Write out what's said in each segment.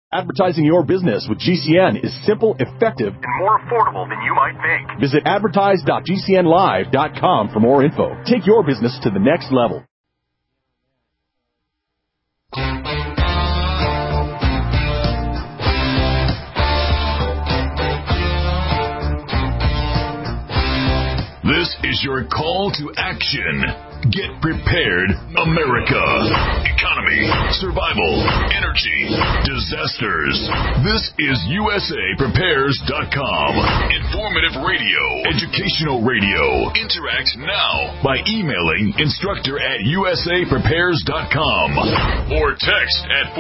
Advertising your business with GCN is simple, effective, and more affordable than you might think. Visit advertise.gcnlive.com for more info. Take your business to the next level. This is your call to action. Get prepared, America. Economy, survival, energy, disasters. This is USAPrepares.com. Informative radio, educational radio. Interact now by emailing instructor@USAPrepares.com or text at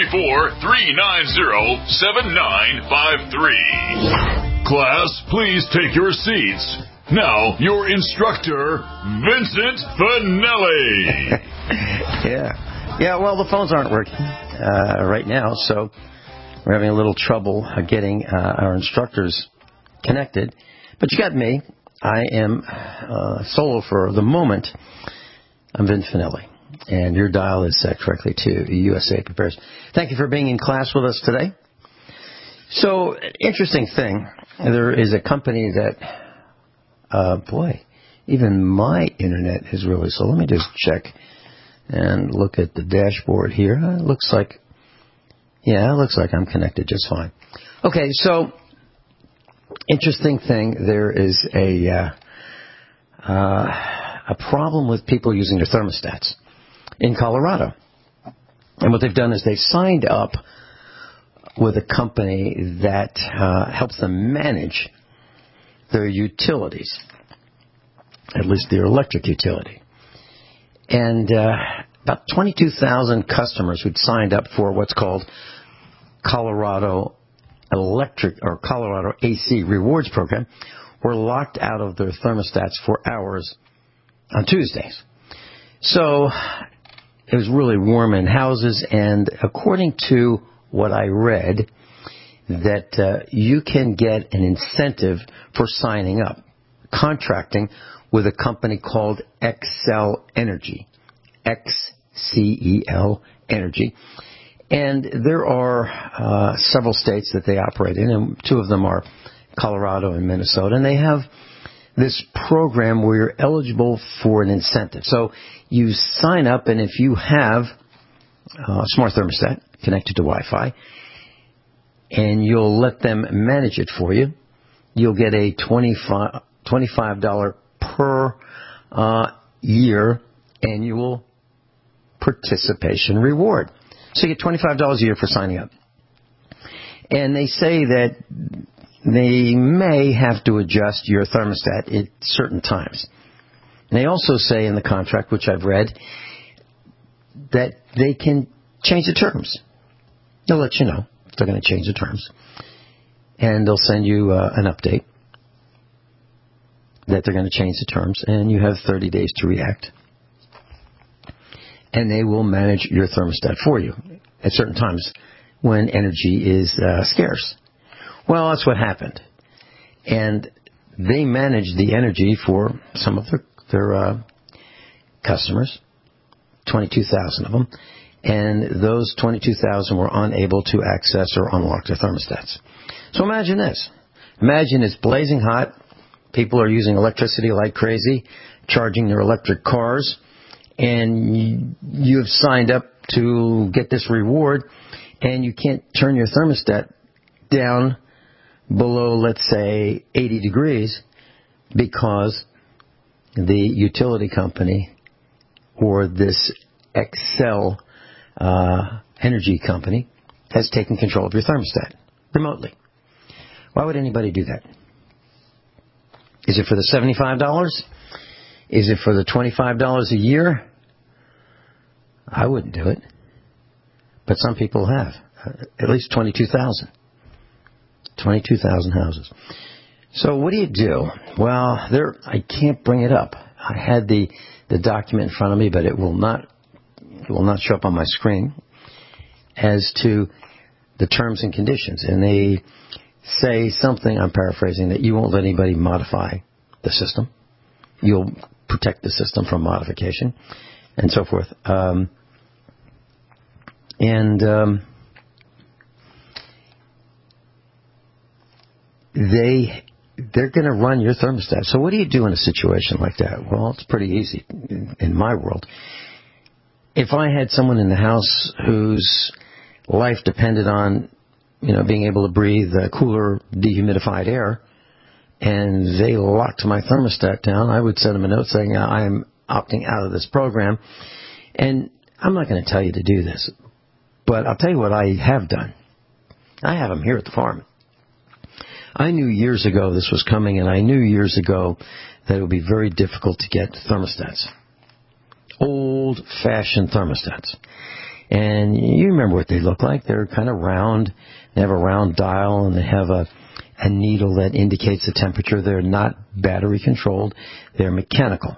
434-390-7953. Class, please take your seats. Now, your instructor, Vincent Finelli. Yeah, well, the phones aren't working right now, so we're having a little trouble getting our instructors connected. But you got me. I am solo for the moment. I'm Vin Finelli, and your dial is set correctly to USA Prepares. Thank you for being in class with us today. So, interesting thing, there is a company that... even my internet is really slow. Let me just check and look at the dashboard here. It looks like I'm connected just fine. Okay, so interesting thing, there is a problem with people using their thermostats in Colorado. And what they've done is they've signed up with a company that helps them manage their utilities, at least their electric utility. And about 22,000 customers who'd signed up for what's called Colorado Electric or Colorado AC Rewards Program were locked out of their thermostats for hours on Tuesdays. So it was really warm in houses, and according to what I read, that you can get an incentive for signing up, contracting with a company called Xcel Energy, Xcel Energy. And there are several states that they operate in, and two of them are Colorado and Minnesota, and they have this program where you're eligible for an incentive. So you sign up, and if you have a smart thermostat connected to Wi-Fi, and you'll let them manage it for you, you'll get a $25 per year annual participation reward. So you get $25 a year for signing up. And they say that they may have to adjust your thermostat at certain times. And they also say in the contract, which I've read, that they can change the terms. They'll let you know if they're going to change the terms. And they'll send you an update that they're going to change the terms, and you have 30 days to react. And they will manage your thermostat for you at certain times when energy is scarce. Well, that's what happened. And they manage the energy for some of their customers, 22,000 of them, and those 22,000 were unable to access or unlock their thermostats. So imagine this. Imagine it's blazing hot. People are using electricity like crazy, charging their electric cars, and you've signed up to get this reward, and you can't turn your thermostat down below, let's say, 80 degrees because the utility company or this Xcel Energy company has taken control of your thermostat remotely. Why would anybody do that? Is it for the $75? Is it for the $25 a year? I wouldn't do it. But some people have. At least 22,000. 22,000 houses. So what do you do? Well, I can't bring it up. I had the document in front of me, but it will not show up on my screen as to the terms and conditions. And they say something, I'm paraphrasing, that you won't let anybody modify the system. You'll protect the system from modification and so forth. they're going to run your thermostat. So what do you do in a situation like that? Well, it's pretty easy in my world. If I had someone in the house whose life depended on, being able to breathe cooler, dehumidified air, and they locked my thermostat down, I would send them a note saying, I am opting out of this program. And I'm not going to tell you to do this, but I'll tell you what I have done. I have them here at the farm. I knew years ago this was coming, and I knew years ago that it would be very difficult to get thermostats. Old-fashioned thermostats. And you remember what they look like. They're kind of round. They have a round dial, and they have a needle that indicates the temperature. They're not battery-controlled. They're mechanical.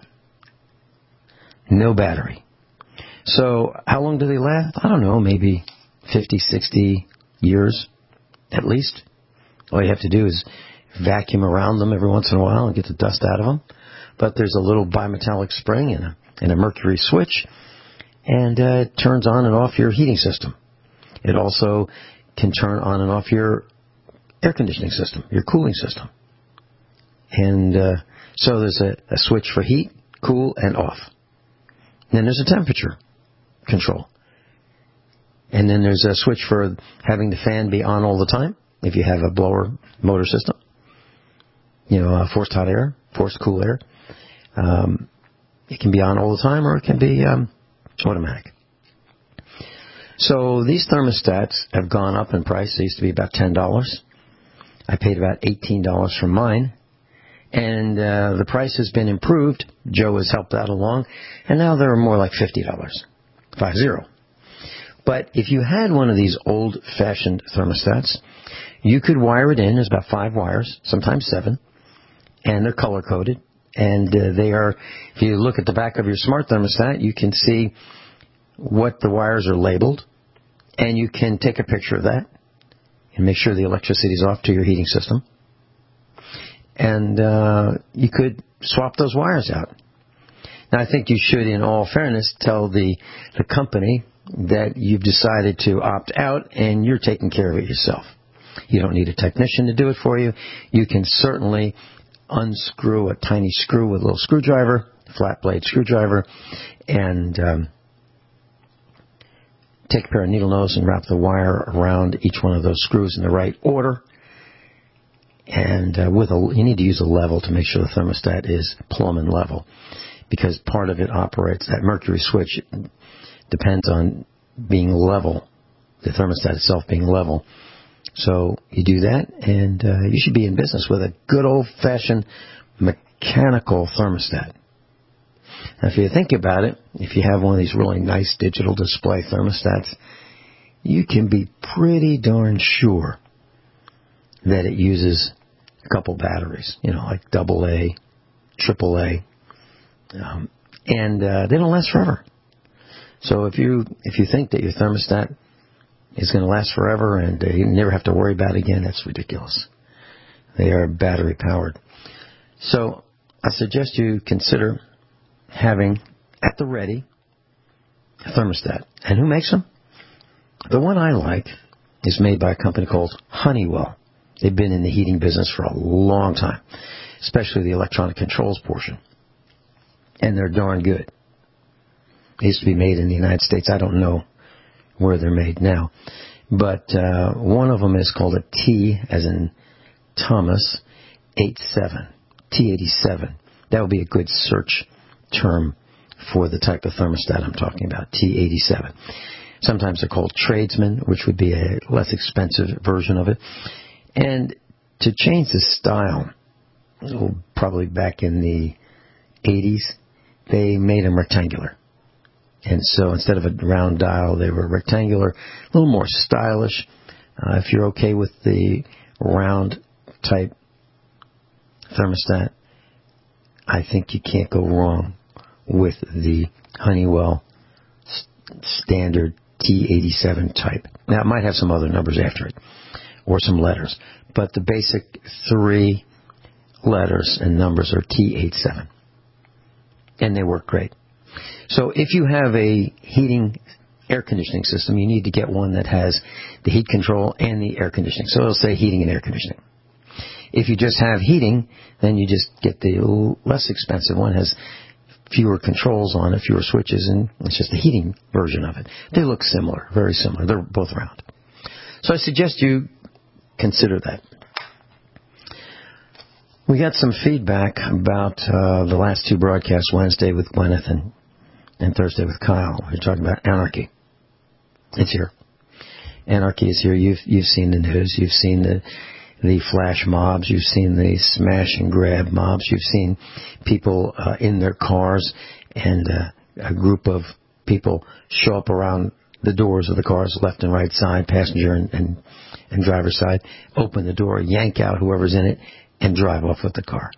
No battery. So how long do they last? I don't know, maybe 50, 60 years at least. All you have to do is vacuum around them every once in a while and get the dust out of them. But there's a little bimetallic spring and a mercury switch, and it turns on and off your heating system. It also can turn on and off your air conditioning system, your cooling system. And so there's a switch for heat, cool, and off. Then there's a temperature control. And then there's a switch for having the fan be on all the time, if you have a blower motor system. Forced hot air, forced cool air. It can be on all the time, or it can be automatic. So these thermostats have gone up in price. They used to be about $10. I paid about $18 for mine. And the price has been improved. Joe has helped out along. And now they're more like $50. 50. But if you had one of these old-fashioned thermostats, you could wire it in. There's about 5 wires, sometimes 7. And they're color-coded. And they are, if you look at the back of your smart thermostat, you can see what the wires are labeled. And you can take a picture of that and make sure the electricity is off to your heating system. And you could swap those wires out. Now, I think you should, in all fairness, tell the company that you've decided to opt out and you're taking care of it yourself. You don't need a technician to do it for you. You can certainly unscrew a tiny screw with a little screwdriver, flat blade screwdriver, and take a pair of needle nose and wrap the wire around each one of those screws in the right order. And you need to use a level to make sure the thermostat is plumb and level, because part of it operates, that mercury switch depends on being level, the thermostat itself being level. So you do that, and you should be in business with a good old-fashioned mechanical thermostat. Now, if you think about it, if you have one of these really nice digital display thermostats, you can be pretty darn sure that it uses a couple batteries, like AA, AAA, and they don't last forever. So if you think that your thermostat is going to last forever and you never have to worry about it again, that's ridiculous. They are battery powered. So I suggest you consider having at the ready a thermostat. And who makes them? The one I like is made by a company called Honeywell. They've been in the heating business for a long time, especially the electronic controls portion. And they're darn good. They used to be made in the United States. I don't know where they're made now. But one of them is called a T, as in Thomas, 87, T87. That would be a good search term for the type of thermostat I'm talking about, T87. Sometimes they're called Tradesman, which would be a less expensive version of it. And to change the style, probably back in the 80s, they made them rectangular. And so instead of a round dial, they were rectangular, a little more stylish. If you're okay with the round type thermostat, I think you can't go wrong with the Honeywell standard T87 type. Now, it might have some other numbers after it, or some letters, but the basic 3 letters and numbers are T87. And they work great. So if you have a heating air conditioning system, you need to get one that has the heat control and the air conditioning. So it'll say heating and air conditioning. If you just have heating, then you just get the less expensive one. It has fewer controls on it, fewer switches, and it's just a heating version of it. They look similar, very similar. They're both round. So I suggest you consider that. We got some feedback about the last two broadcasts, Wednesday with Gwyneth and Thursday with Kyle. We're talking about anarchy. It's here. Anarchy is here. You've seen the news. You've seen the flash mobs. You've seen the smash and grab mobs. You've seen people in their cars, and a group of people show up around the doors of the cars, left and right side, passenger and driver's side, open the door, yank out whoever's in it, and drive off with the car.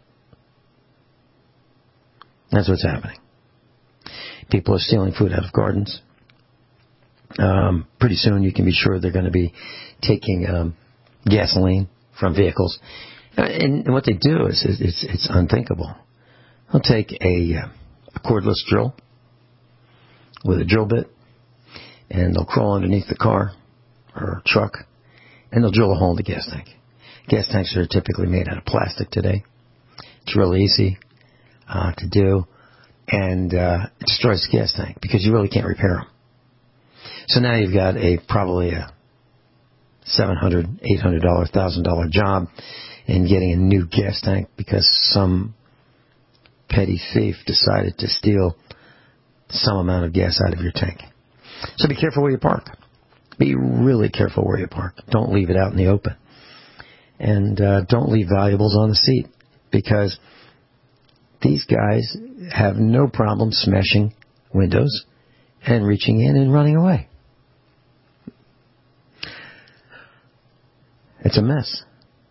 That's what's happening. People are stealing food out of gardens. Pretty soon you can be sure they're going to be taking gasoline from vehicles. And what they do is it's unthinkable. They'll take a cordless drill with a drill bit, and they'll crawl underneath the car or truck, and they'll drill a hole in the gas tank. Gas tanks are typically made out of plastic today. It's real easy to do, and it destroys the gas tank because you really can't repair them. So now you've got probably a $700, $800, $1,000 job in getting a new gas tank because some petty thief decided to steal some amount of gas out of your tank. So be careful where you park. Be really careful where you park. Don't leave it out in the open. And don't leave valuables on the seat, because these guys have no problem smashing windows and reaching in and running away. It's a mess.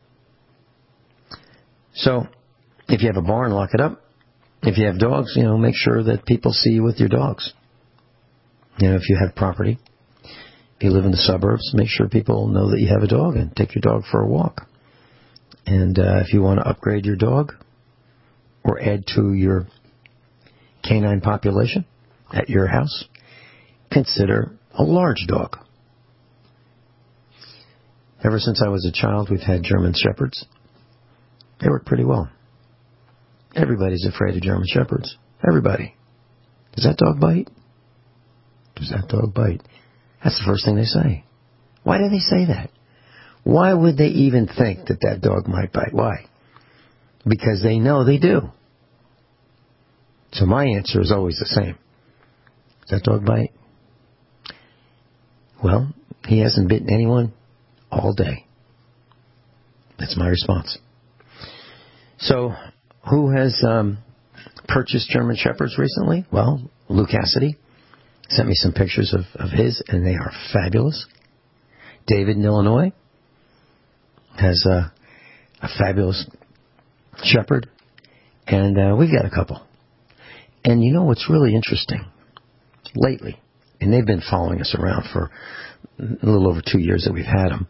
So if you have a barn, lock it up. If you have dogs, make sure that people see you with your dogs. If you have property, if you live in the suburbs, make sure people know that you have a dog and take your dog for a walk. And if you want to upgrade your dog or add to your canine population at your house, consider a large dog. Ever since I was a child, we've had German Shepherds. They work pretty well. Everybody's afraid of German Shepherds. Everybody. Does that dog bite? Does that dog bite? That's the first thing they say. Why do they say that? Why would they even think that dog might bite? Why? Because they know they do. So my answer is always the same. Does that dog bite? Well, he hasn't bitten anyone all day. That's my response. So, who has purchased German Shepherds recently? Well, Lou Cassidy sent me some pictures of his, and they are fabulous. David in Illinois has a fabulous Shepherd, and we've got a couple. And what's really interesting? Lately, and they've been following us around for a little over 2 years that we've had them,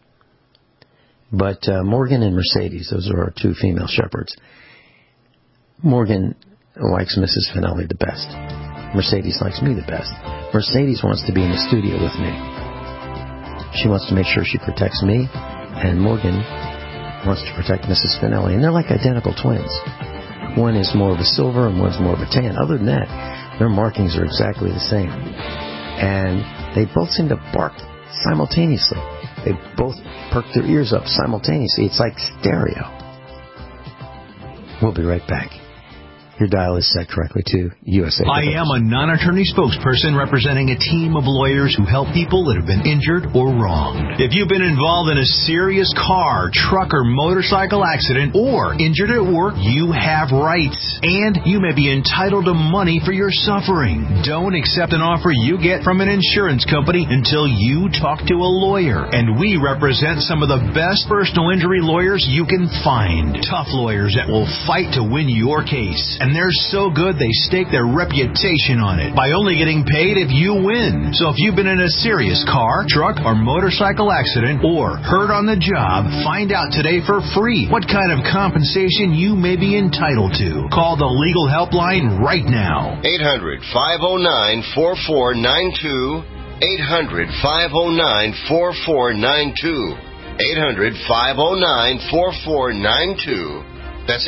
but Morgan and Mercedes, those are our two female Shepherds. Morgan likes Mrs. Finelli the best. Mercedes likes me the best. Mercedes wants to be in the studio with me. She wants to make sure she protects me, and Morgan wants to protect Mrs. Finelli. And they're like identical twins. One is more of a silver and one's more of a tan. Other than that, their markings are exactly the same. And they both seem to bark simultaneously. They both perk their ears up simultaneously. It's like stereo. We'll be right back. Your dial is set correctly to USA. I am a non-attorney spokesperson representing a team of lawyers who help people that have been injured or wronged. If you've been involved in a serious car, truck, or motorcycle accident, or injured at work, you have rights. And you may be entitled to money for your suffering. Don't accept an offer you get from an insurance company until you talk to a lawyer. And we represent some of the best personal injury lawyers you can find. Tough lawyers that will fight to win your case. And they're so good they stake their reputation on it by only getting paid if you win. So if you've been in a serious car, truck, or motorcycle accident or hurt on the job, find out today for free what kind of compensation you may be entitled to. Call the legal helpline right now. 800-509-4492. 800-509-4492. 800-509-4492. That's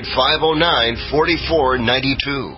800-509-4492.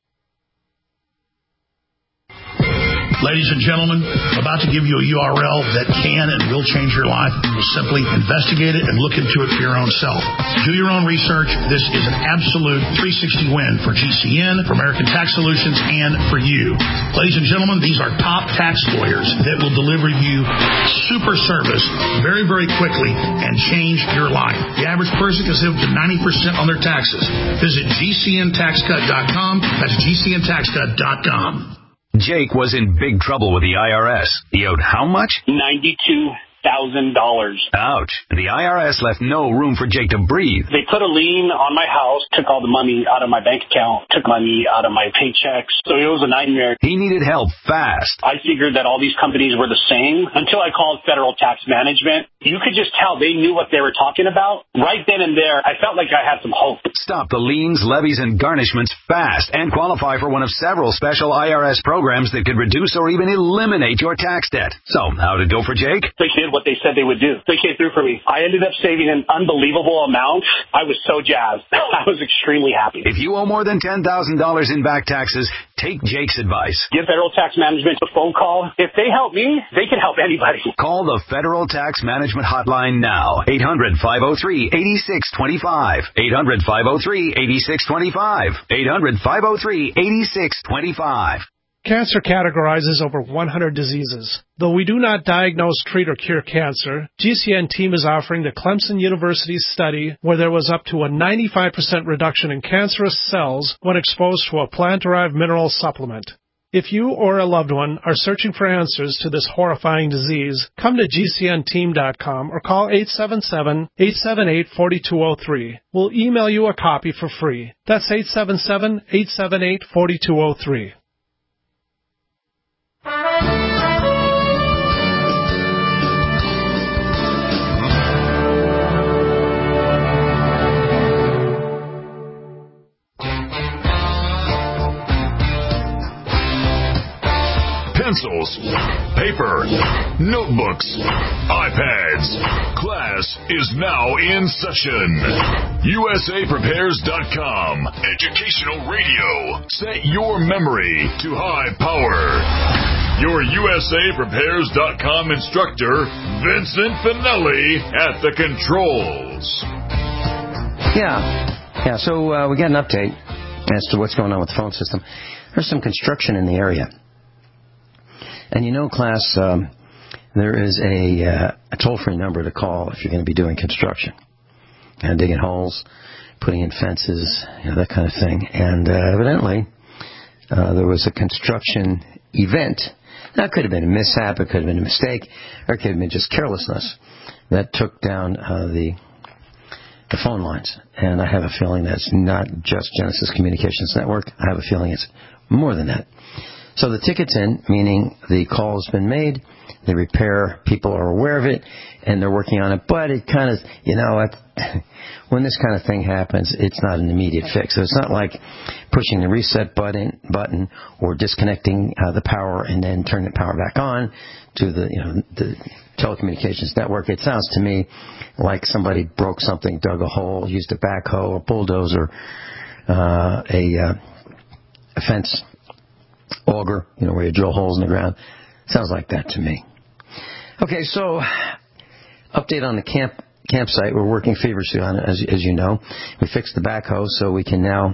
Ladies and gentlemen, about to give you a URL that can and will change your life. Simply investigate it and look into it for your own self. Do your own research. This is an absolute 360 win for GCN, for American Tax Solutions, and for you. Ladies and gentlemen, these are top tax lawyers that will deliver you super service very, very quickly and change your life. The average person can save up to 90% on their taxes. Visit GCNTaxCut.com. That's GCNTaxCut.com. Jake was in big trouble with the IRS. He owed how much? $92,000. Ouch. The IRS left no room for Jake to breathe. They put a lien on my house, took all the money out of my bank account, took money out of my paychecks. So it was a nightmare. He needed help fast. I figured that all these companies were the same until I called Federal Tax Management. You could just tell they knew what they were talking about. Right then and there, I felt like I had some hope. Stop the liens, levies, and garnishments fast and qualify for one of several special IRS programs that could reduce or even eliminate your tax debt. So, how'd it go for Jake? They did what they said they would do. They came through for me. I ended up saving an unbelievable amount. I was so jazzed. I was extremely happy. If you owe more than $10,000 in back taxes, take Jake's advice. Give Federal Tax Management a phone call. If they help me, they can help anybody. Call the Federal Tax Management Hotline now. 800-503-8625. 800-503-8625. 800-503-8625. Cancer categorizes over 100 diseases. Though we do not diagnose, treat, or cure cancer, GCN team is offering the Clemson University study where there was up to a 95% reduction in cancerous cells when exposed to a plant-derived mineral supplement. If you or a loved one are searching for answers to this horrifying disease, come to GCNteam.com or call 877-878-4203. We'll email you a copy for free. That's 877-878-4203. Pencils, paper, notebooks, iPads. Class is now in session. USAPrepares.com. Educational radio. Set your memory to high power. Your USAPrepares.com instructor, Vincent Finelli, at the controls. Yeah. So we got an update as to what's going on with the phone system. There's some construction in the area. And you know, class, there is a toll-free number to call if you're going to be doing construction. Digging holes, putting in fences, that kind of thing. And evidently, there was a construction event. Now, it could have been a mishap, it could have been a mistake, or it could have been just carelessness that took down the phone lines. And I have a feeling that's not just Genesis Communications Network. I have a feeling it's more than that. So the ticket's in, meaning the call has been made, the repair people are aware of it, and they're working on it. But it kind of, when this kind of thing happens, it's not an immediate fix. So it's not like pushing the reset button or disconnecting the power and then turning the power back on to the telecommunications network. It sounds to me like somebody broke something, dug a hole, used a backhoe, a bulldozer, a fence auger, where you drill holes in the ground. Sounds like that to me. Okay, so update on the campsite. We're working feverishly on it, as you know. We fixed the backhoe, so we can now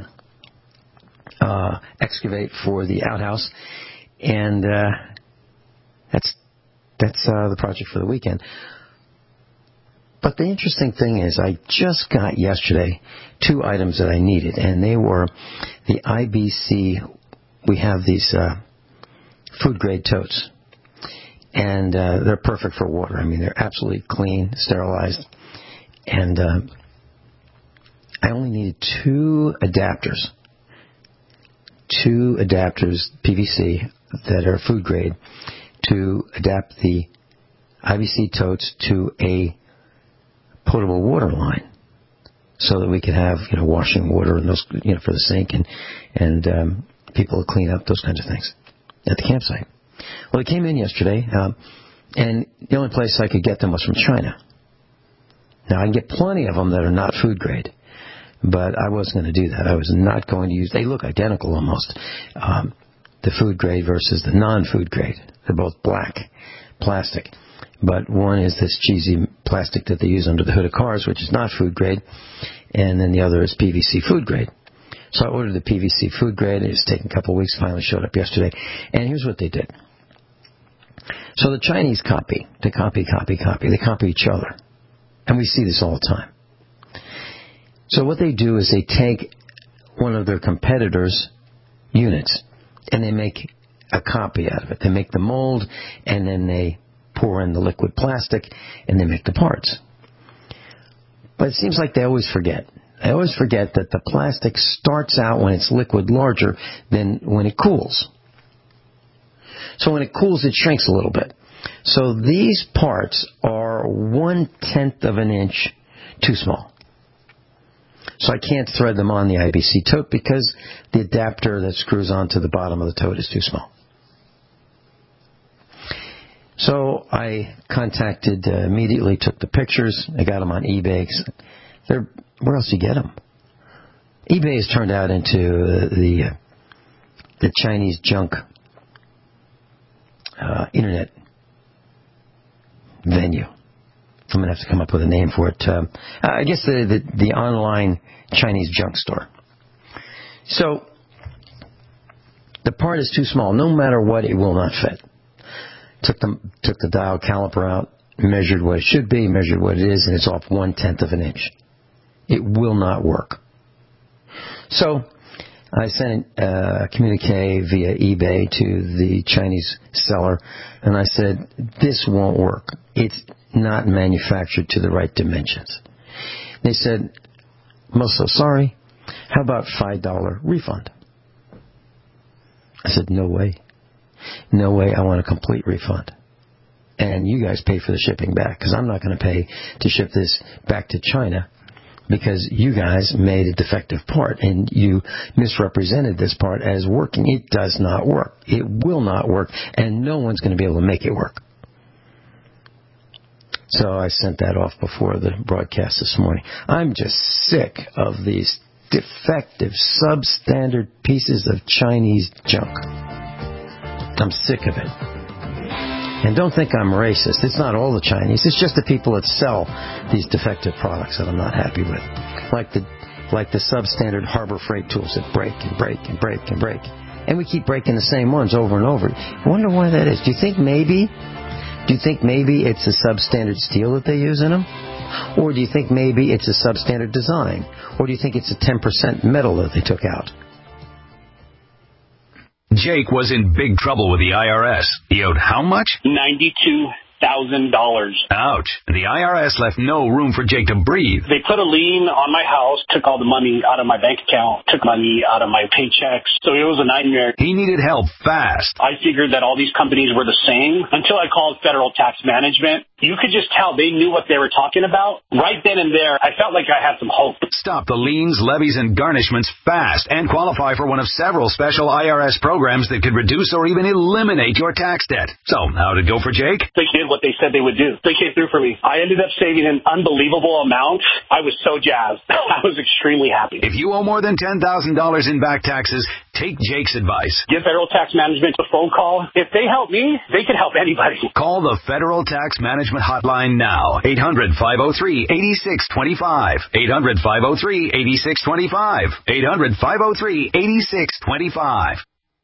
excavate for the outhouse, and that's the project for the weekend. But the interesting thing is, I just got yesterday 2 items that I needed, and they were the IBC. We have these food-grade totes, and they're perfect for water. I mean, they're absolutely clean, sterilized, and I only needed 2 adapters, PVC, that are food-grade, to adapt the IBC totes to a potable water line, so that we could have washing water and those for the sink and people to clean up, those kinds of things at the campsite. Well, they came in yesterday, and the only place I could get them was from China. Now, I can get plenty of them that are not food grade, but I wasn't going to do that. I was not going to use... They look identical almost, the food grade versus the non-food grade. They're both black plastic. But one is this cheesy plastic that they use under the hood of cars, which is not food grade, and then the other is PVC food grade. So I ordered the PVC food grade. It's taken a couple of weeks, finally showed up yesterday. And here's what they did. So the Chinese copy. They copy. They copy each other. And we see this all the time. So what they do is they take one of their competitors' units and they make a copy out of it. They make the mold and then they pour in the liquid plastic and they make the parts. But it seems like they always forget. I always forget that the plastic starts out when it's liquid larger than when it cools. So when it cools, it shrinks a little bit. So these parts are 1/10 of an inch too small. So I can't thread them on the IBC tote because the adapter that screws onto the bottom of the tote is too small. So I contacted immediately, took the pictures. I got them on eBay. Where else do you get them? eBay has turned out into the Chinese junk internet venue. I'm going to have to come up with a name for it. I guess the online Chinese junk store. So the part is too small. No matter what, it will not fit. Took the dial caliper out, measured what it should be, measured what it is, and it's off 1/10 of an inch. It will not work. So I sent a communique via eBay to the Chinese seller, and I said, this won't work. It's not manufactured to the right dimensions. They said, I'm so sorry. How about $5 refund? I said, no way. No way. I want a complete refund. And you guys pay for the shipping back, because I'm not going to pay to ship this back to China because you guys made a defective part and you misrepresented this part as working. It does not work. It will not work, and no one's going to be able to make it work. So I sent that off before the broadcast this morning. I'm just sick of these defective, substandard pieces of Chinese junk. I'm sick of it. And don't think I'm racist. It's not all the Chinese. It's just the people that sell these defective products that I'm not happy with. Like the substandard Harbor Freight tools that break and break and break and break. And we keep breaking the same ones over and over. I wonder why that is. Do you think maybe it's a substandard steel that they use in them? Or do you think maybe it's a substandard design? Or do you think it's a 10% metal that they took out? Jake was in big trouble with the IRS. He owed how much? $92,000. Ouch. The IRS left no room for Jake to breathe. They put a lien on my house, took all the money out of my bank account, took money out of my paychecks. So it was a nightmare. He needed help fast. I figured that all these companies were the same until I called Federal Tax Management. You could just tell they knew what they were talking about. Right then and there, I felt like I had some hope. Stop the liens, levies, and garnishments fast and qualify for one of several special IRS programs that could reduce or even eliminate your tax debt. So, how did it go for Jake? They did what they said they would do. They came through for me. I ended up saving an unbelievable amount. I was so jazzed. I was extremely happy. If you owe more than $10,000 in back taxes, take Jake's advice. Give Federal Tax Management a phone call. If they help me, they can help anybody. Call the Federal Tax Management hotline now. 800-503-8625. 800-503-8625. 800-503-8625.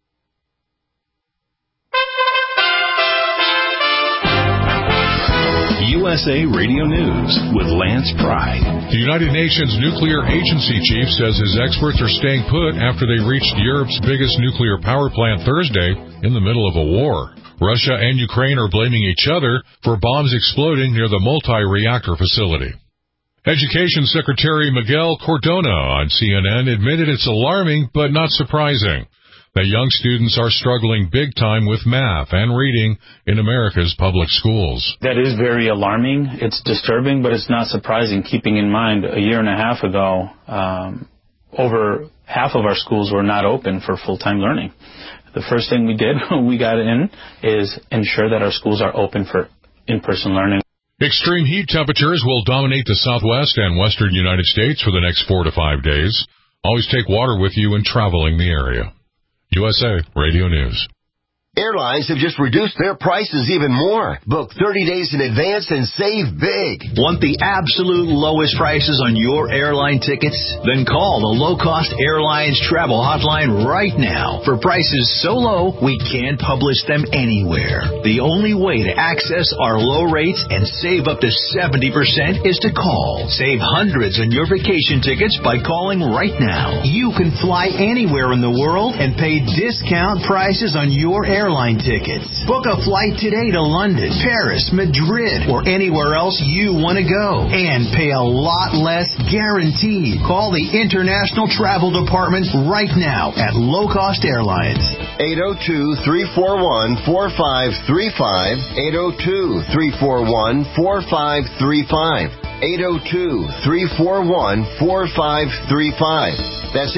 USA Radio News with Lance Pry. The United Nations Nuclear Agency chief says his experts are staying put after they reached Europe's biggest nuclear power plant Thursday in the middle of a war. Russia and Ukraine are blaming each other for bombs exploding near the multi-reactor facility. Education Secretary Miguel Cardona on CNN admitted it's alarming but not surprising that young students are struggling big time with math and reading in America's public schools. That is very alarming. It's disturbing, but it's not surprising, keeping in mind a year and a half ago, over half of our schools were not open for full-time learning. The first thing we did when we got in is ensure that our schools are open for in-person learning. Extreme heat temperatures will dominate the southwest and western United States for the next 4 to 5 days. Always take water with you when traveling the area. USA Radio News. Airlines have just reduced their prices even more. Book 30 days in advance and save big. Want the absolute lowest prices on your airline tickets? Then call the Low Cost Airlines Travel Hotline right now. For prices so low, we can't publish them anywhere. The only way to access our low rates and save up to 70% is to call. Save hundreds on your vacation tickets by calling right now. You can fly anywhere in the world and pay discount prices on your airline tickets. Book a flight today to London, Paris, Madrid, or anywhere else you want to go. And pay a lot less guaranteed. Call the International Travel Department right now at Low Cost Airlines. 802-341-4535. 802-341-4535. 802-341-4535. That's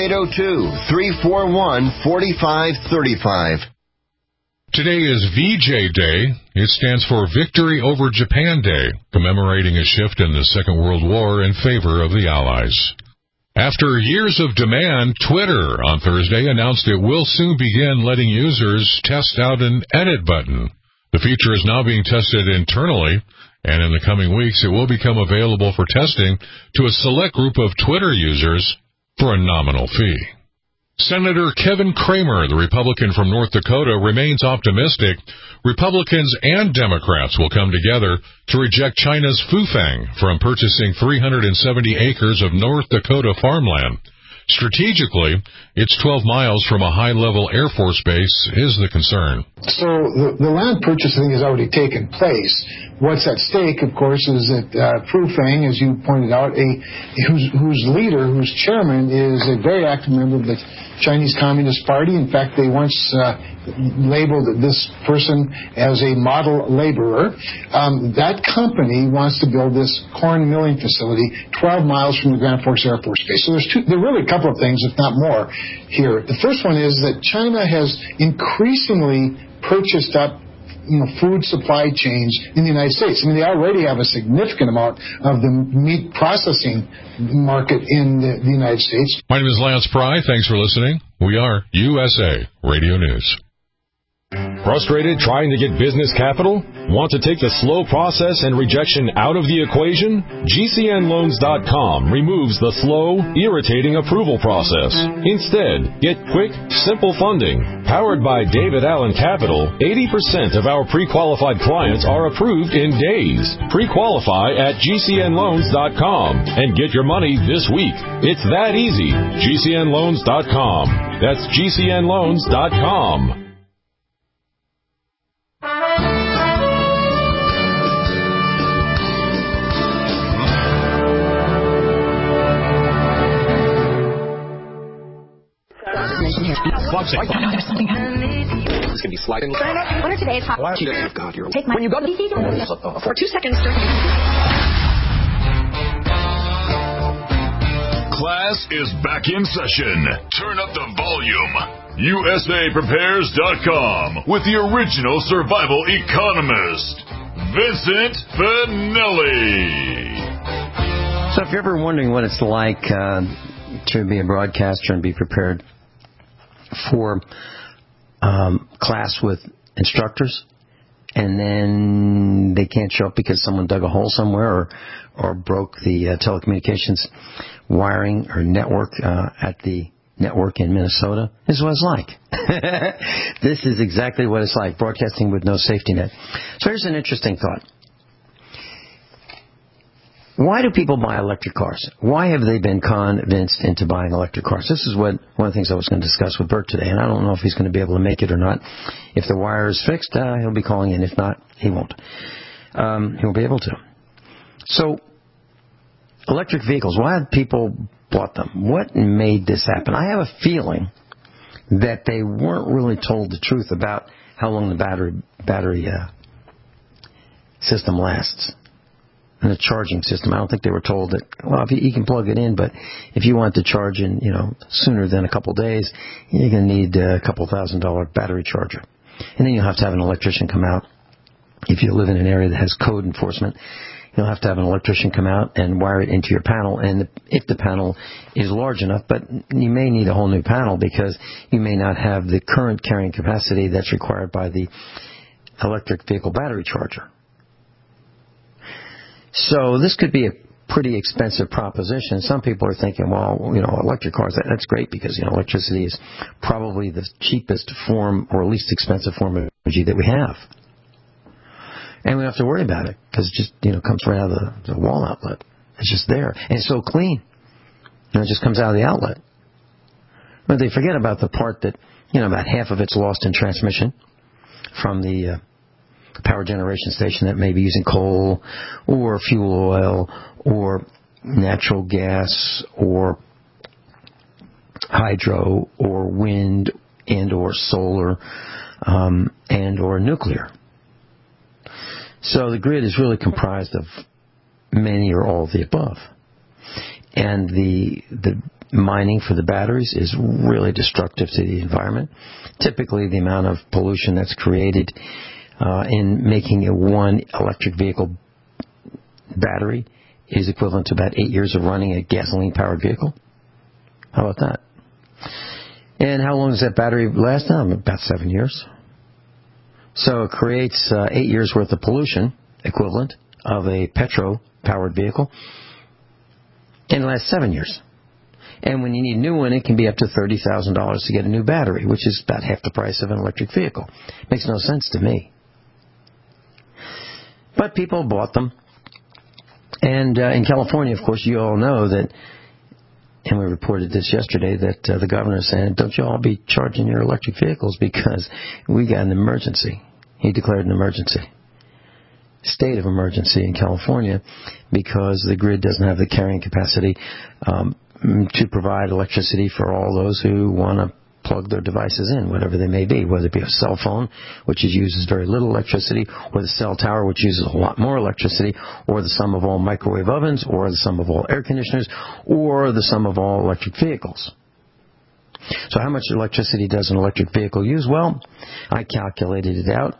802-341-4535. Today is VJ Day. It stands for Victory Over Japan Day, commemorating a shift in the Second World War in favor of the Allies. After years of demand, Twitter on Thursday announced it will soon begin letting users test out an edit button. The feature is now being tested internally, and in the coming weeks it will become available for testing to a select group of Twitter users for a nominal fee. Senator Kevin Cramer, the Republican from North Dakota, remains optimistic Republicans and Democrats will come together to reject China's Fufeng from purchasing 370 acres of North Dakota farmland. Strategically, it's 12 miles from a high-level Air Force base is the concern. So the land purchasing has already taken place. What's at stake, of course, is that Fufeng, as you pointed out, whose leader, whose chairman, is a very active member of the Chinese Communist Party. In fact, they once labeled this person as a model laborer. That company wants to build this corn milling facility 12 miles from the Grand Forks Air Force Base. So there are really a couple of things, if not more, here. The first one is that China has increasingly purchased up food supply chains in the United States. I mean, they already have a significant amount of the meat processing market in the United States. My name is Lance Pry. Thanks for listening. We are USA Radio News. Frustrated trying to get business capital? Want to take the slow process and rejection out of the equation? GCNLoans.com removes the slow, irritating approval process. Instead, get quick, simple funding. Powered by David Allen Capital, 80% of our pre-qualified clients are approved in days. Pre-qualify at GCNLoans.com and get your money this week. It's that easy. GCNLoans.com. That's GCNLoans.com. There's something happening. It's going to be sliding. What are today's hot? Take my... When you go to... For 2 seconds. Class is back in session. Turn up the volume. USAPrepares.com with the original survival economist, Vincent Finelli. So if you're ever wondering what it's like to be a broadcaster and be prepared for class with instructors, and then they can't show up because someone dug a hole somewhere or broke the telecommunications wiring or network at the network in Minnesota, this is what it's like. This is exactly what it's like, broadcasting with no safety net. So here's an interesting thought. Why do people buy electric cars? Why have they been convinced into buying electric cars? This is one of the things I was going to discuss with Bert today, and I don't know if he's going to be able to make it or not. If the wire is fixed, he'll be calling in. If not, he won't. He'll be able to. So, electric vehicles, why have people bought them? What made this happen? I have a feeling that they weren't really told the truth about how long the battery system lasts. And the charging system. I don't think they were told that, well, if you can plug it in, but if you want to charge in, sooner than a couple days, you're going to need a couple $1,000 battery charger. And then you'll have to have an electrician come out if you live in an area that has code enforcement. you'll have to have an electrician come out and wire it into your panel, and if the panel is large enough, but you may need a whole new panel because you may not have the current carrying capacity that's required by the electric vehicle battery charger. So this could be a pretty expensive proposition. Some people are thinking, well, electric cars, that's great because, electricity is probably the cheapest form or least expensive form of energy that we have. And we don't have to worry about it because it just, comes right out of the wall outlet. It's just there. And it's so clean. It just comes out of the outlet. But they forget about the part that, about half of it's lost in transmission from the power generation station that may be using coal or fuel oil or natural gas or hydro or wind and or solar and or nuclear. So the grid is really comprised of many or all of the above. And the mining for the batteries is really destructive to the environment. Typically, the amount of pollution that's created in making a one electric vehicle battery is equivalent to about 8 years of running a gasoline-powered vehicle. How about that? And how long does that battery last? About 7 years. So it creates 8 years' worth of pollution, equivalent of a petro-powered vehicle, and it lasts 7 years. And when you need a new one, it can be up to $30,000 to get a new battery, which is about half the price of an electric vehicle. Makes no sense to me. But people bought them. And in California, of course, you all know that, and we reported this yesterday, that the governor said, don't you all be charging your electric vehicles because we got an emergency. He declared an emergency. State of emergency in California because the grid doesn't have the carrying capacity to provide electricity for all those who want to plug their devices in, whatever they may be, whether it be a cell phone, which uses very little electricity, or the cell tower, which uses a lot more electricity, or the sum of all microwave ovens, or the sum of all air conditioners, or the sum of all electric vehicles. So how much electricity does an electric vehicle use? Well, I calculated it out.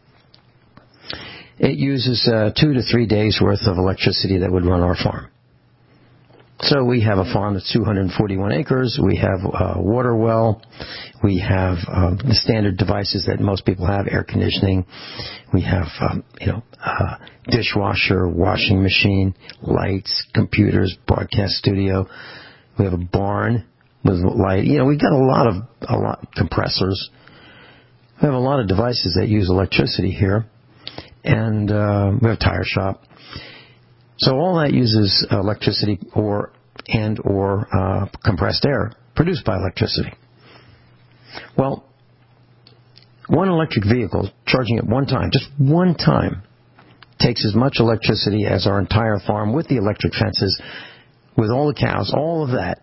It uses 2 to 3 days worth of electricity that would run our farm. So we have a farm that's 241 acres. We have a water well. We have the standard devices that most people have, air conditioning. We have, dishwasher, washing machine, lights, computers, broadcast studio. We have a barn with light. We've got a lot compressors. We have a lot of devices that use electricity here. And we have a tire shop. So all that uses electricity or compressed air produced by electricity. Well, one electric vehicle, charging it one time, just one time, takes as much electricity as our entire farm with the electric fences, with all the cows, all of that.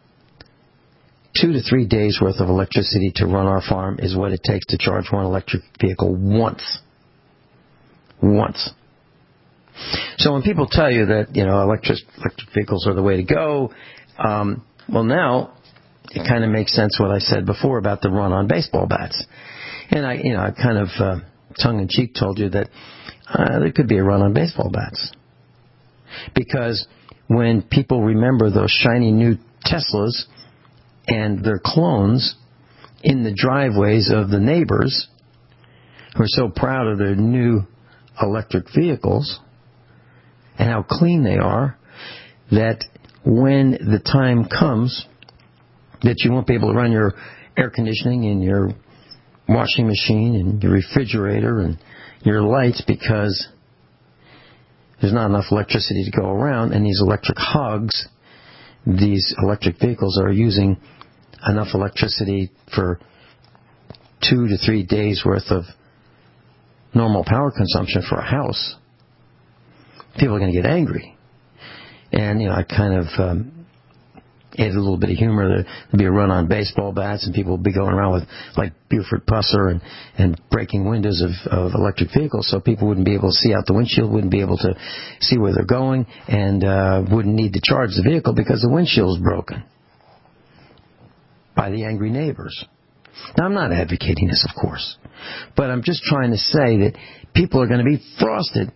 2 to 3 days worth of electricity to run our farm is what it takes to charge one electric vehicle once. Once. So when people tell you that, electric vehicles are the way to go, well, now it kind of makes sense what I said before about the run on baseball bats. And I kind of tongue-in-cheek told you that there could be a run on baseball bats. Because when people remember those shiny new Teslas and their clones in the driveways of the neighbors who are so proud of their new electric vehicles and how clean they are, that when the time comes that you won't be able to run your air conditioning and your washing machine and your refrigerator and your lights because there's not enough electricity to go around, and these electric hogs, these electric vehicles are using enough electricity for 2 to 3 days worth of normal power consumption for a house, people are going to get angry. And, I kind of added a little bit of humor. There'll be a run on baseball bats, and people will be going around with, like, Buford Pusser and breaking windows of electric vehicles, so people wouldn't be able to see out the windshield, wouldn't be able to see where they're going, and wouldn't need to charge the vehicle because the windshield's broken by the angry neighbors. Now, I'm not advocating this, of course, but I'm just trying to say that people are going to be frosted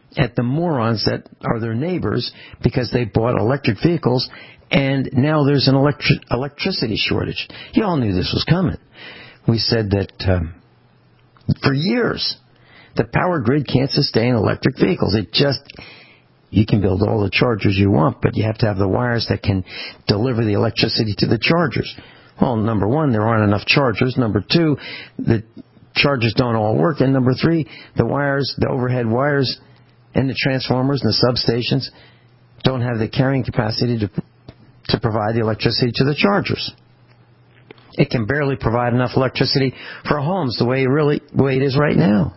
at the morons that are their neighbors because they bought electric vehicles, and now there's an electricity shortage. You all knew this was coming. We said that for years, the power grid can't sustain electric vehicles. You can build all the chargers you want, but you have to have the wires that can deliver the electricity to the chargers. Well, number one, there aren't enough chargers. Number two, the chargers don't all work. And number three, the wires, the overhead wires, and the transformers and the substations don't have the carrying capacity to provide the electricity to the chargers. It can barely provide enough electricity for homes the way it is right now.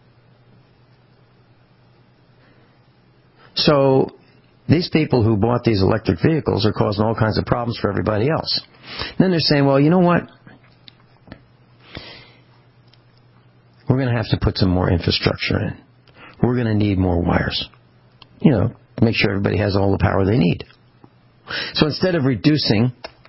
So these people who bought these electric vehicles are causing all kinds of problems for everybody else. Then they're saying, well, you know what? We're going to have to put some more infrastructure in. We're going to need more wires. Make sure everybody has all the power they need. So instead of reducing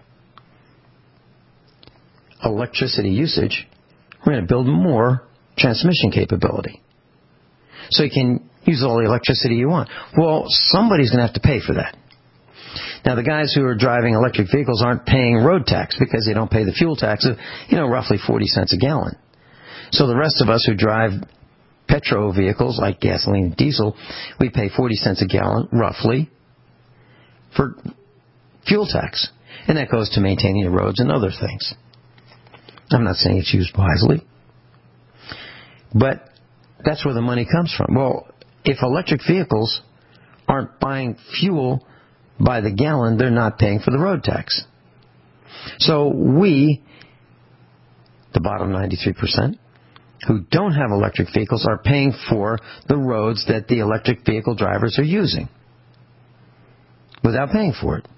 electricity usage, we're going to build more transmission capability. So you can use all the electricity you want. Well, somebody's going to have to pay for that. Now, the guys who are driving electric vehicles aren't paying road tax because they don't pay the fuel tax of, roughly 40 cents a gallon. So the rest of us who drive petro vehicles like gasoline and diesel, we pay 40 cents a gallon, roughly, for fuel tax. And that goes to maintaining the roads and other things. I'm not saying it's used wisely. But that's where the money comes from. Well, if electric vehicles aren't buying fuel by the gallon, they're not paying for the road tax. So we, the bottom 93%, who don't have electric vehicles, are paying for the roads that the electric vehicle drivers are using without paying for it.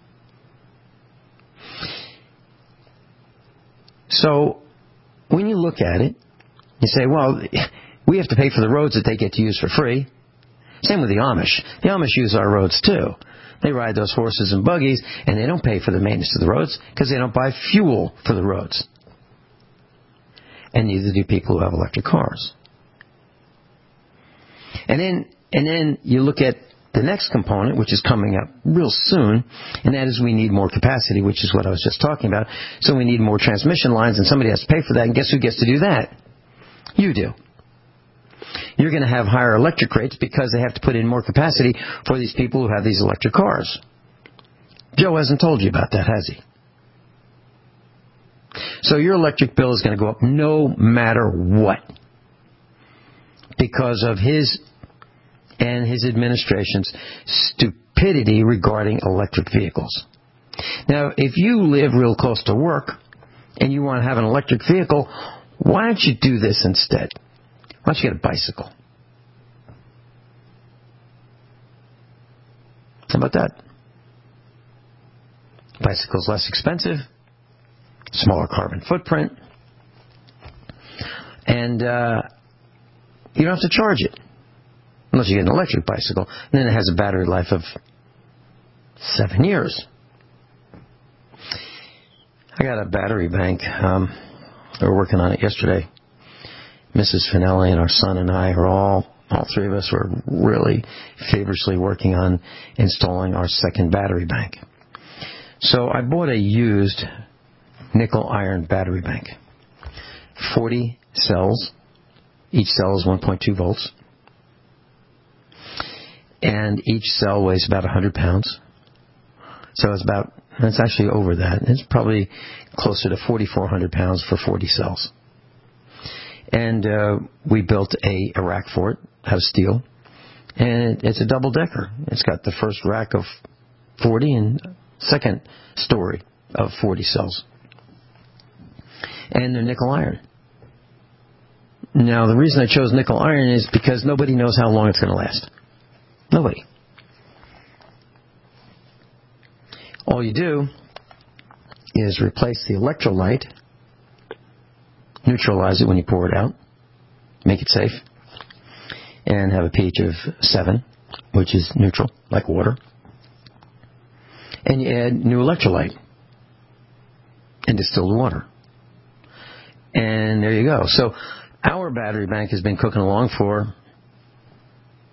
So when you look at it, you say, well, we have to pay for the roads that they get to use for free. Same with the Amish. The Amish use our roads too. They ride those horses and buggies, and they don't pay for the maintenance of the roads because they don't buy fuel for the roads. And neither do people who have electric cars. And then you look at the next component, which is coming up real soon, and that is we need more capacity, which is what I was just talking about. So we need more transmission lines, and somebody has to pay for that, and guess who gets to do that? You do. You're going to have higher electric rates because they have to put in more capacity for these people who have these electric cars. Joe hasn't told you about that, has he? So your electric bill is going to go up no matter what because of his and his administration's stupidity regarding electric vehicles. Now, if you live real close to work and you want to have an electric vehicle, why don't you do this instead? Why don't you get a bicycle? How about that? Bicycle's less expensive, smaller carbon footprint, and you don't have to charge it unless you get an electric bicycle. And then it has a battery life of 7 years. I got a battery bank. We were working on it yesterday. Mrs. Finelli and our son and I are all three of us were really feverishly working on installing our second battery bank. So I bought a used nickel iron battery bank. 40 cells. Each cell is 1.2 volts. And each cell weighs about 100 pounds. So it's actually over that. It's probably closer to 4,400 pounds for 40 cells. And we built a rack for it out of steel. And it's a double-decker. It's got the first rack of 40 and second story of 40 cells. And they're nickel iron. Now, the reason I chose nickel iron is because nobody knows how long it's going to last. Nobody. All you do is replace the electrolyte, neutralize it when you pour it out, make it safe, and have a pH of 7, which is neutral, like water. And you add new electrolyte and distilled water. And there you go. So our battery bank has been cooking along for,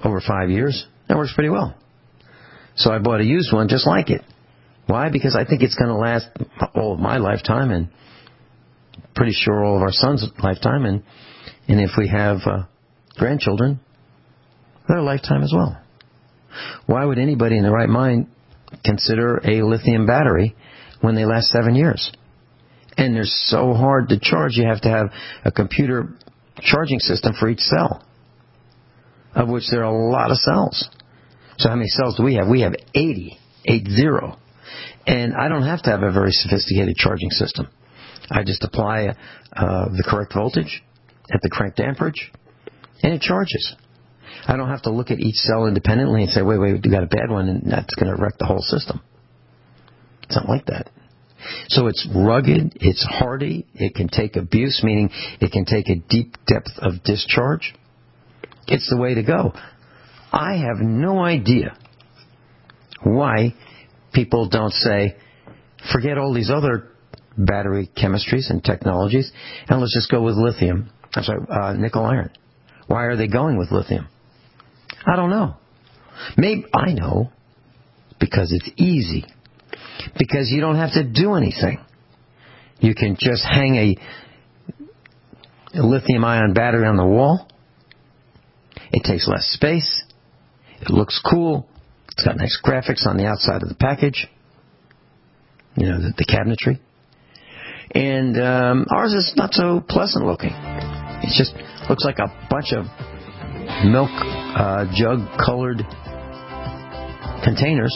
over 5 years. That works pretty well. So I bought a used one just like it. Why? Because I think it's going to last all of my lifetime, and pretty sure all of our sons' lifetime, and if we have grandchildren, their lifetime as well. Why would anybody in their right mind consider a lithium battery when they last 7 years? And they're so hard to charge, you have to have a computer charging system for each cell, of which there are a lot of cells. So how many cells do we have? We have 80. And I don't have to have a very sophisticated charging system. I just apply the correct voltage at the correct amperage, and it charges. I don't have to look at each cell independently and say, wait, you got a bad one, and that's going to wreck the whole system. It's not like that. So it's rugged, it's hardy, it can take abuse, meaning it can take a deep depth of discharge. It's the way to go. I have no idea why people don't say, forget all these other battery chemistries and technologies, and let's just go with lithium. I'm sorry, nickel iron. Why are they going with lithium? I don't know. Maybe I know. Because it's easy. Because you don't have to do anything. You can just hang a lithium-ion battery on the wall. It takes less space. It looks cool. It's got nice graphics on the outside of the package. You know, the cabinetry. And ours is not so pleasant looking. It just looks like a bunch of milk jug-colored containers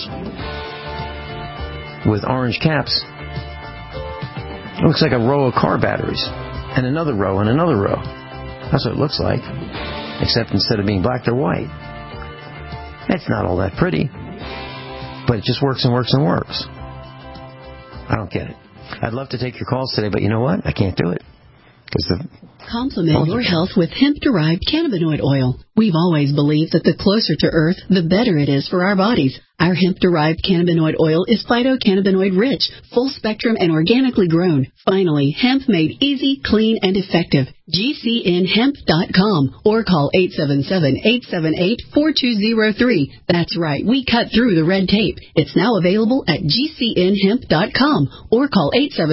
with orange caps. It looks like a row of car batteries. And another row and another row. That's what it looks like. Except instead of being black, they're white. It's not all that pretty. But it just works and works and works. I don't get it. I'd love to take your calls today, but you know what? I can't do it. Complement your health with hemp-derived cannabinoid oil. We've always believed that the closer to Earth, the better it is for our bodies. Our hemp-derived cannabinoid oil is phytocannabinoid rich, full-spectrum, and organically grown. Finally, hemp made easy, clean, and effective. GCNhemp.com or call 877-878-4203. That's right, we cut through the red tape. It's now available at GCNhemp.com or call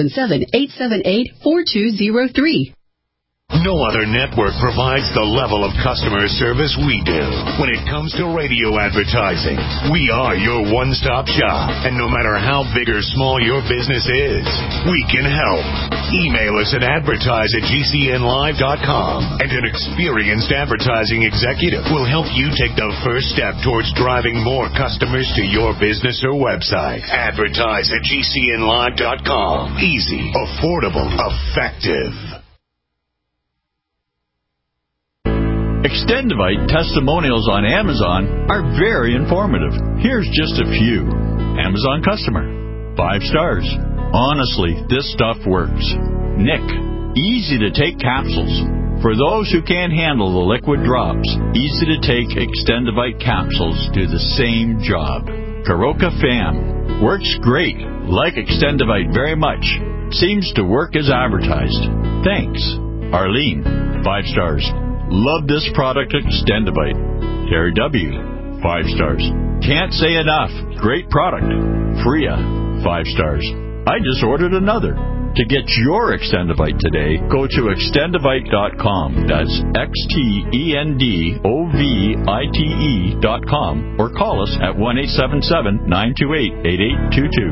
877-878-4203. No other network provides the level of customer service we do. When it comes to radio advertising, we are your one-stop shop. And no matter how big or small your business is, we can help. Email us at advertise@gcnlive.com, and an experienced advertising executive will help you take the first step towards driving more customers to your business or website. Advertise@gcnlive.com. Easy, affordable, effective. Extendivite testimonials on Amazon are very informative. Here's just a few. Amazon customer. 5 stars. Honestly, this stuff works. Nick. Easy to take capsules. For those who can't handle the liquid drops, easy to take Extendivite capsules do the same job. Karoka Fam. Works great. Like Extendivite very much. Seems to work as advertised. Thanks. Arlene. 5 stars. Love this product, Extendivite. Terry W. 5 stars. Can't say enough. Great product. Freya. 5 stars. I just ordered another. To get your Extendivite today, go to extendivite.com. That's XTENDOVITE.com or call us at 1-877-928-8822.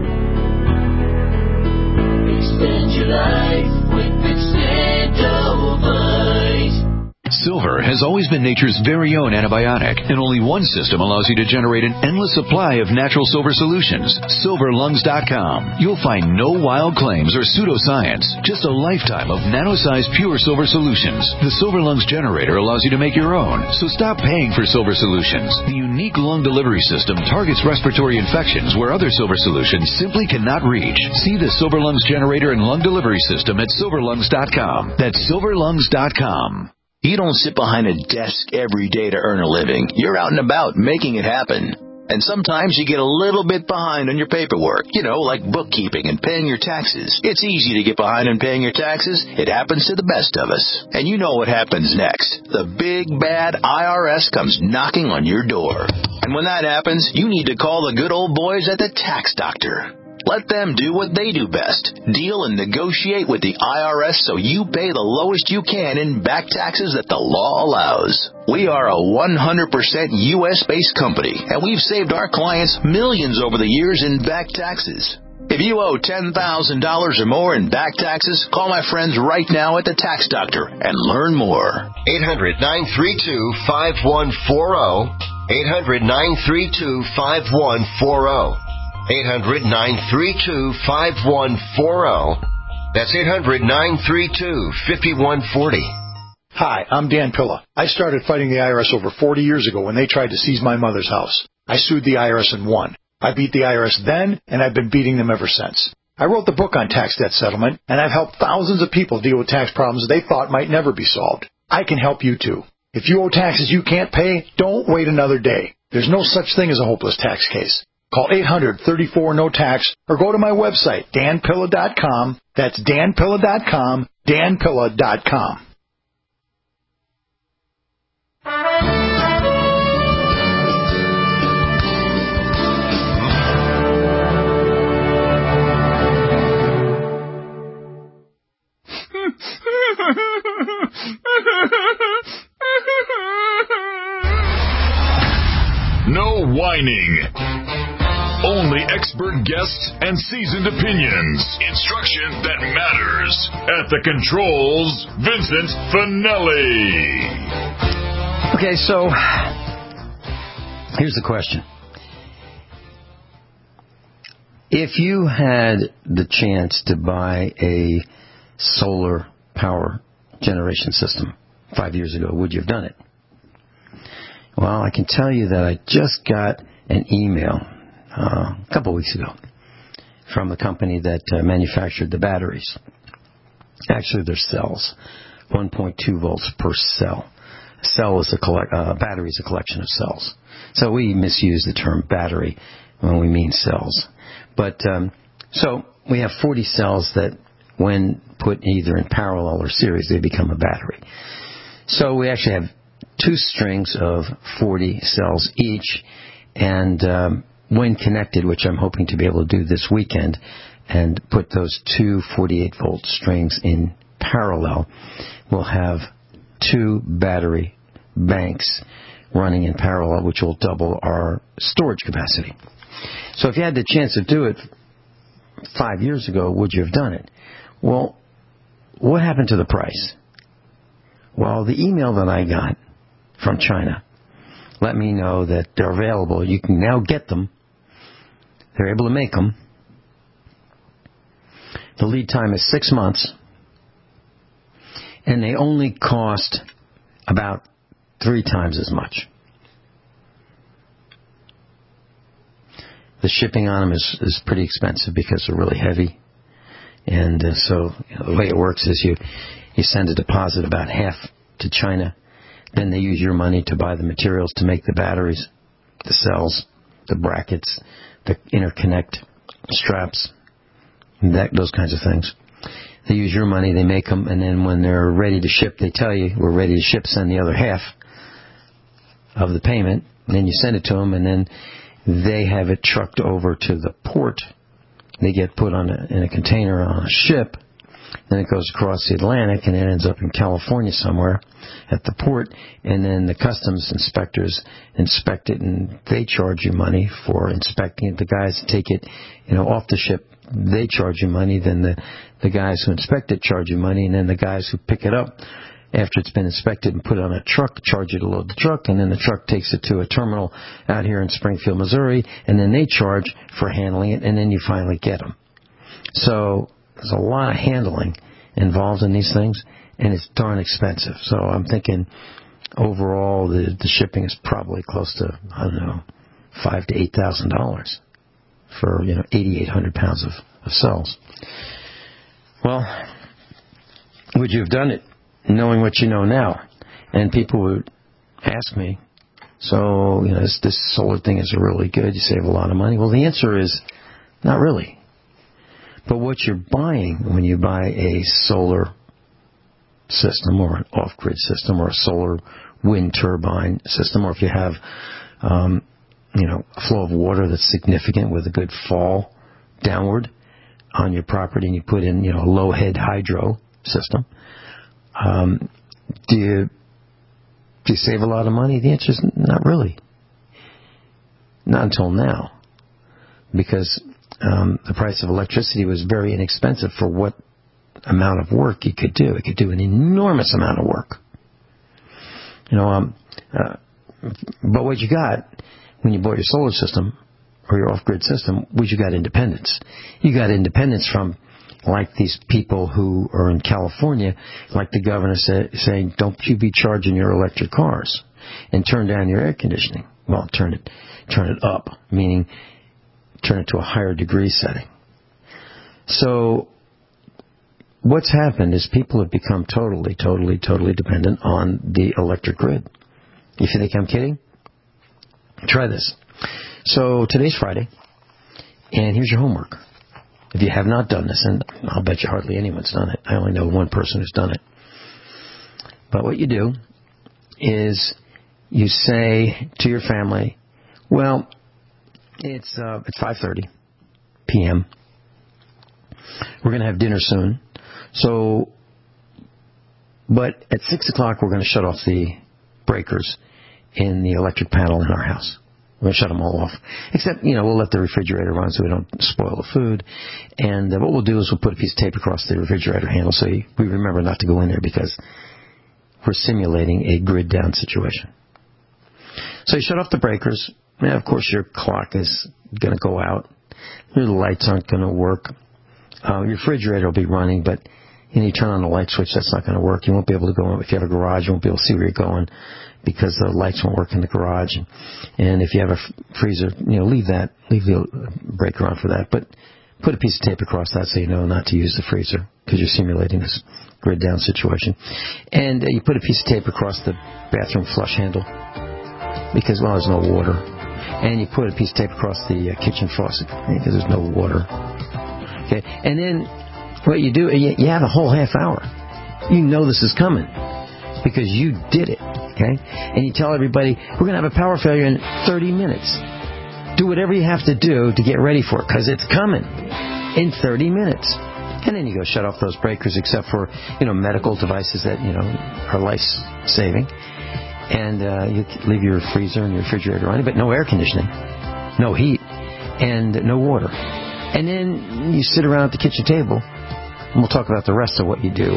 Extend your life with Extendivite. Silver has always been nature's very own antibiotic, and only one system allows you to generate an endless supply of natural silver solutions. SilverLungs.com. You'll find no wild claims or pseudoscience, just a lifetime of nano-sized pure silver solutions. The Silver Lungs generator allows you to make your own, so stop paying for silver solutions. The unique lung delivery system targets respiratory infections where other silver solutions simply cannot reach. See the Silver Lungs generator and lung delivery system at SilverLungs.com. That's SilverLungs.com. You don't sit behind a desk every day to earn a living. You're out and about making it happen. And sometimes you get a little bit behind on your paperwork, like bookkeeping and paying your taxes. It's easy to get behind on paying your taxes. It happens to the best of us. And you know what happens next. The big, bad IRS comes knocking on your door. And when that happens, you need to call the good old boys at the Tax Doctor. Let them do what they do best. Deal and negotiate with the IRS so you pay the lowest you can in back taxes that the law allows. We are a 100% U.S.-based company, and we've saved our clients millions over the years in back taxes. If you owe $10,000 or more in back taxes, call my friends right now at the Tax Doctor and learn more. 800-932-5140. 800-932-5140. 800-932-5140. That's 800-932-5140. Hi, I'm Dan Pilla. I started fighting the IRS over 40 years ago when they tried to seize my mother's house. I sued the IRS and won. I beat the IRS then, and I've been beating them ever since. I wrote the book on tax debt settlement, and I've helped thousands of people deal with tax problems they thought might never be solved. I can help you too. If you owe taxes you can't pay, don't wait another day. There's no such thing as a hopeless tax case. Call 800-34-NO-TAX or go to my website, danpilla.com. That's danpilla.com, danpilla.com. No whining. Only expert guests and seasoned opinions. Instruction that matters. At the controls, Vincent Finelli. Okay, so here's the question. If you had the chance to buy a solar power generation system 5 years ago, would you have done it? Well, I can tell you that I just got an email a couple weeks ago from the company that manufactured the batteries. Actually, they're cells, 1.2 volts per cell. A cell is battery is a collection of cells. So we misuse the term battery when we mean cells. But so we have 40 cells that, when put either in parallel or series, they become a battery. So we actually have 2 strings of 40 cells each, and when connected, which I'm hoping to be able to do this weekend, and put those 2 48-volt strings in parallel, we'll have 2 battery banks running in parallel, which will double our storage capacity. So if you had the chance to do it 5 years ago, would you have done it? Well, what happened to the price? Well, the email that I got from China let me know that they're available. You can now get them. They're able to make them. The lead time is 6 months. And they only cost about 3 times as much. The shipping on them is pretty expensive because they're really heavy. And so the way it works is you send a deposit about half to China. Then they use your money to buy the materials to make the batteries, the cells, the brackets, the interconnect straps, those kinds of things. They use your money, they make them, and then when they're ready to ship, they tell you, we're ready to ship, send the other half of the payment. And then you send it to them, and then they have it trucked over to the port. They get put in a container on a ship. Then it goes across the Atlantic, and it ends up in California somewhere at the port. And then the customs inspectors inspect it, and they charge you money for inspecting it. The guys that take it, off the ship, they charge you money. Then the guys who inspect it charge you money, and then the guys who pick it up after it's been inspected and put it on a truck charge you to load the truck, and then the truck takes it to a terminal out here in Springfield, Missouri, and then they charge for handling it, and then you finally get them. So there's a lot of handling involved in these things, and it's darn expensive. So I'm thinking overall the shipping is probably close to, $5,000 to $8,000 for 8,800 pounds of cells. Well, would you have done it knowing what you know now? And people would ask me, So, this solar thing is really good. You save a lot of money. Well, the answer is not really. But what you're buying when you buy a solar system or an off-grid system or a solar wind turbine system, or if you have, a flow of water that's significant with a good fall downward on your property, and you put in, a low-head hydro system, do you save a lot of money? The answer is not really. Not until now. Because the price of electricity was very inexpensive for what amount of work you could do. It could do an enormous amount of work. But what you got when you bought your solar system or your off-grid system was you got independence. You got independence from, like these people who are in California, like the governor saying, don't you be charging your electric cars and turn down your air conditioning. Well, turn it up, meaning turn it to a higher degree setting. So what's happened is people have become totally dependent on the electric grid. You think I'm kidding? Try this. So today's Friday, and here's your homework. If you have not done this, and I'll bet you hardly anyone's done it. I only know one person who's done it. But what you do is you say to your family, well, it's 5:30 p.m. We're going to have dinner soon. But at 6 o'clock, we're going to shut off the breakers in the electric panel in our house. We're going to shut them all off. Except, we'll let the refrigerator run so we don't spoil the food. And what we'll do is we'll put a piece of tape across the refrigerator handle so we remember not to go in there because we're simulating a grid down situation. So you shut off the breakers. And of course, your clock is going to go out. Your lights aren't going to work. Your refrigerator will be running, but you turn on the light switch, that's not going to work. You won't be able to go in. If you have a garage, you won't be able to see where you're going because the lights won't work in the garage. And if you have a freezer, leave the breaker on for that. But put a piece of tape across that so you know not to use the freezer because you're simulating this grid down situation. And you put a piece of tape across the bathroom flush handle because, there's no water. And you put a piece of tape across the kitchen faucet because there's no water. Okay, and then what you do, you have a whole half hour. You know this is coming because you did it. Okay, and you tell everybody we're going to have a power failure in 30 minutes. Do whatever you have to do to get ready for it because it's coming in 30 minutes. And then you go shut off those breakers except for medical devices that are life-saving. And you leave your freezer and your refrigerator running, but no air conditioning, no heat, and no water. And then you sit around at the kitchen table, and we'll talk about the rest of what you do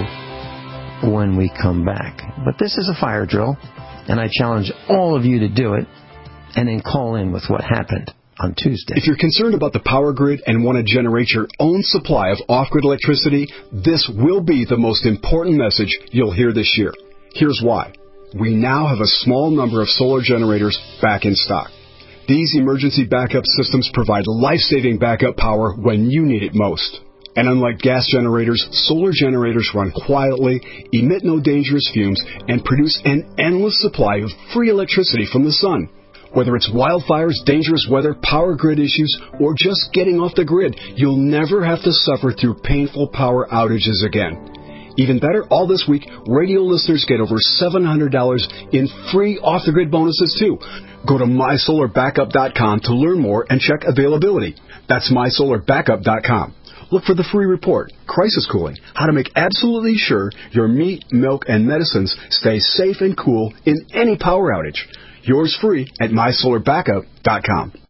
when we come back. But this is a fire drill, and I challenge all of you to do it, and then call in with what happened on Tuesday. If you're concerned about the power grid and want to generate your own supply of off-grid electricity, this will be the most important message you'll hear this year. Here's why. We now have a small number of solar generators back in stock. These emergency backup systems provide life-saving backup power when you need it most. And unlike gas generators, solar generators run quietly, emit no dangerous fumes, and produce an endless supply of free electricity from the sun. Whether it's wildfires, dangerous weather, power grid issues, or just getting off the grid, you'll never have to suffer through painful power outages again. Even better, all this week, radio listeners get over $700 in free off-the-grid bonuses, too. Go to MySolarBackup.com to learn more and check availability. That's MySolarBackup.com. Look for the free report, Crisis Cooling, how to make absolutely sure your meat, milk, and medicines stay safe and cool in any power outage. Yours free at MySolarBackup.com.